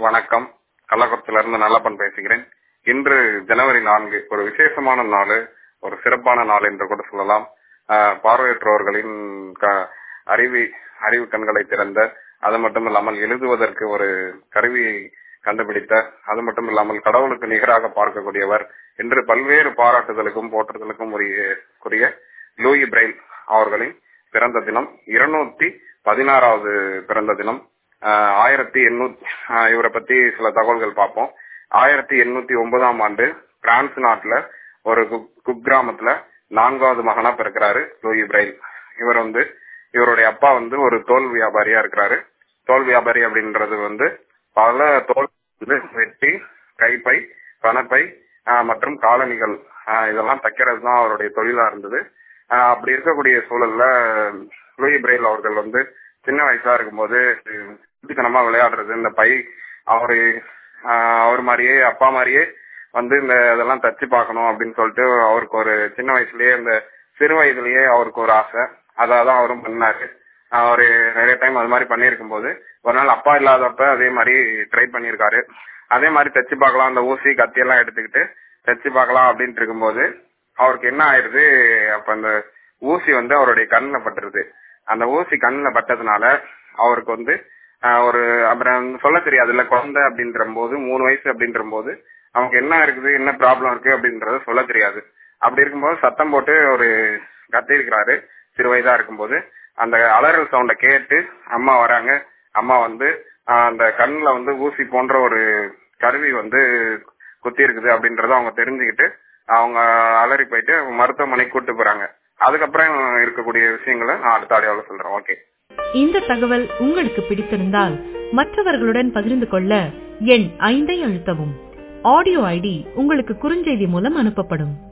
வணக்கம். கள்ளக்குறிச்சியிலிருந்து நல்லப்பன் பேசுகிறேன். இன்று ஜனவரி 4 ஒரு விசேஷமான நாள், ஒரு சிறப்பான நாள் என்று கூட சொல்லலாம். பார்வையற்றோர்களின் அறிவு கண்களை திறந்த, அது மட்டும் இல்லாமல் எழுதுவதற்கு ஒரு கருவியை கண்டுபிடித்த, அது மட்டும் இல்லாமல் கடவுளுக்கு நிகராக பார்க்கக்கூடியவர் என்று பல்வேறு பாராட்டுதலுக்கும் போற்றுதலுக்கும் உரிய லூயி பிரெயில் அவர்களின் பிறந்த தினம். 216வது பிறந்த தினம். 1800 இவரை பத்தி சில தகவல்கள் பார்ப்போம். 1809ஆம் ஆண்டு பிரான்ஸ் நாட்டுல ஒரு குக்கிராமத்துல 4வது மகனா பிறக்கிறாரு லூயி பிரெயில். இவருடைய அப்பா ஒரு தோல் வியாபாரியா இருக்கிறாரு. தோல் வியாபாரி அப்படின்றது பல தோல் வெட்டி, கைப்பை, பணப்பை மற்றும் காலணிகள் இதெல்லாம் தைக்கிறது தான் அவருடைய தொழிலா இருந்தது. அப்படி இருக்கக்கூடிய சூழல்ல லூயி பிரெயில் அவர்கள் சின்ன வயசா இருக்கும்போது சுட்டித்தனமா விளையாடுறது, இந்த பை அவர் மாதிரியே அப்பா மாதிரியே இந்த இதெல்லாம் தச்சு பார்க்கணும் அப்படின்னு சொல்லிட்டு அவருக்கு ஒரு சின்ன வயசுலயே, இந்த சிறு வயதுலயே அவருக்கு ஒரு ஆசை. அதான் அவரும் பண்ணாரு. அவரு நிறைய டைம் அது மாதிரி பண்ணிருக்கும் போது ஒரு நாள் அப்பா இல்லாதப்ப அதே மாதிரி ட்ரை பண்ணிருக்காரு. அதே மாதிரி தச்சு பார்க்கலாம், அந்த ஊசி கத்தி எல்லாம் எடுத்துக்கிட்டு தச்சு பார்க்கலாம் அப்படின்ட்டு இருக்கும்போது அவருக்கு என்ன ஆயிருது, அப்ப அந்த ஊசி அவருடைய கண்ணுல பட்டுருது. அந்த ஊசி கண்ணுல பட்டதுனால அவருக்கு ஒரு அப்புறம் சொல்ல தெரியாதுல்ல, குழந்தை அப்படின்ற போது 3 வயசு அப்படின்ற போது அவனுக்கு என்ன இருக்குது, என்ன ப்ராப்ளம் இருக்கு அப்படின்றத சொல்ல தெரியாது. அப்படி இருக்கும்போது சத்தம் போட்டு ஒரு கத்தி இருக்கிறாரு. சிறு வயதா இருக்கும்போது அந்த அலறல் சவுண்ட கேட்டு அம்மா வராங்க. அம்மா அந்த கண்ணுல ஊசி போன்ற ஒரு கருவி குத்தி இருக்குது அப்படின்றத அவங்க தெரிஞ்சுக்கிட்டு அவங்க அலறி போயிட்டு மருத்துவமனைக்கு கூட்டு போறாங்க. அதுக்கப்புறம் இருக்கக்கூடிய விஷயங்களை நான் அடுத்த ஆடியோல சொல்றேன். ஓகே. இந்த தகவல் உங்களுக்கு பிடித்திருந்தால் மற்றவர்களுடன் பகிர்ந்து கொள்ள எண் 5 அழுத்தவும். ஆடியோ ஐடி உங்களுக்கு குறுஞ்செய்தி மூலம் அனுப்பப்படும்.